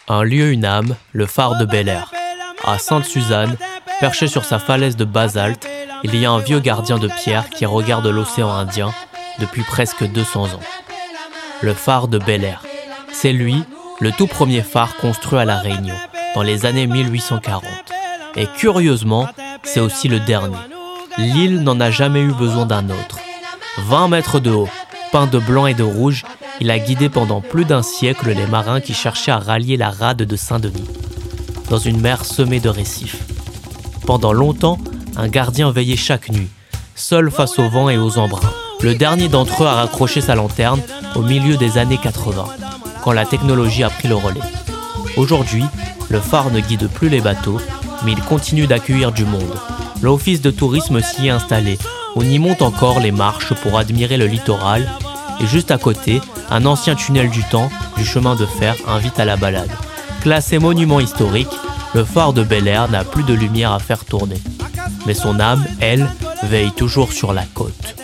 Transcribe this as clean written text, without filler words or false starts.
Un lieu, une âme, le phare de Bel-Air. À Sainte-Suzanne, perché sur sa falaise de basalte, il y a un vieux gardien de pierre qui regarde l'océan Indien depuis presque 200 ans. Le phare de Bel-Air. C'est lui, le tout premier phare construit à La Réunion, dans les années 1840. Et curieusement, c'est aussi le dernier. L'île n'en a jamais eu besoin d'un autre. 20 mètres de haut, peint de blanc et de rouge, il a guidé pendant plus d'un siècle les marins qui cherchaient à rallier la rade de Saint-Denis, dans une mer semée de récifs. Pendant longtemps, un gardien veillait chaque nuit, seul face au vent et aux embruns. Le dernier d'entre eux a raccroché sa lanterne au milieu des années 80, quand la technologie a pris le relais. Aujourd'hui, le phare ne guide plus les bateaux, mais il continue d'accueillir du monde. L'office de tourisme s'y est installé. On y monte encore les marches pour admirer le littoral. Et juste à côté, un ancien tunnel du temps, du chemin de fer, invite à la balade. Classé monument historique, le phare de Bel-Air n'a plus de lumière à faire tourner. Mais son âme, elle, veille toujours sur la côte.